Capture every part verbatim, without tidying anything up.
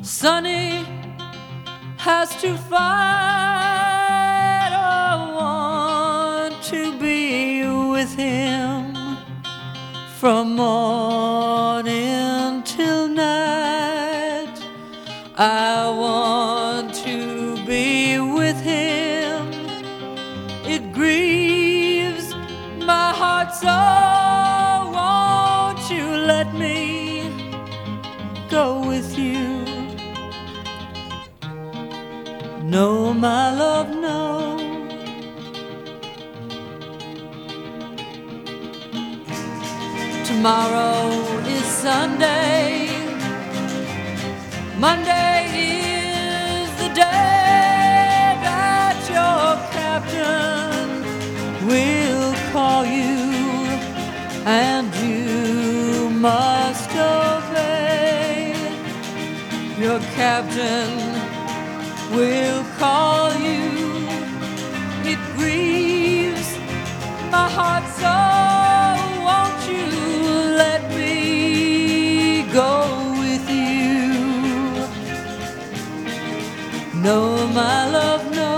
Sonny has to fight. I want to be with him from morning till night. I want to be with him. It grieves my heart so. Won't you let me go with you? No, my love, no. Tomorrow is Sunday. Monday is the day that your captain will call you, and you must obey. Your captain will call you. It grieves my heart so. Won't you let me go with you? No, my love, no.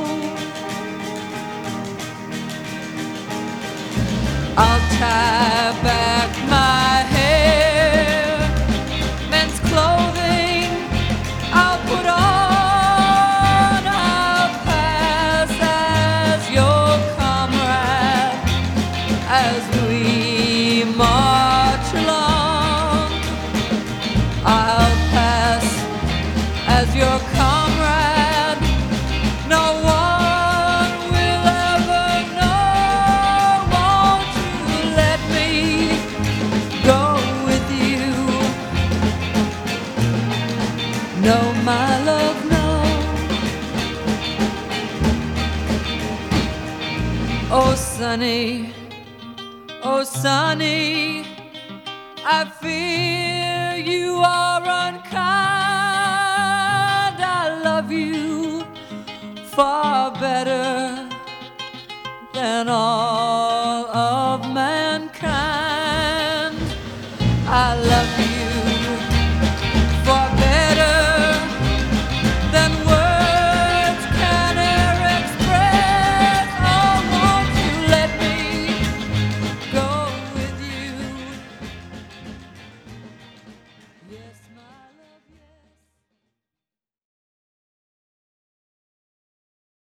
I'll tie back my hair, men's clothing I'll put on. As we march along, I'll pass as your comrade. No one will ever know. Won't you let me go with you? No, my love, no. Oh, Sonny, oh, Sonny, I fear you are unkind. I love you far better than all.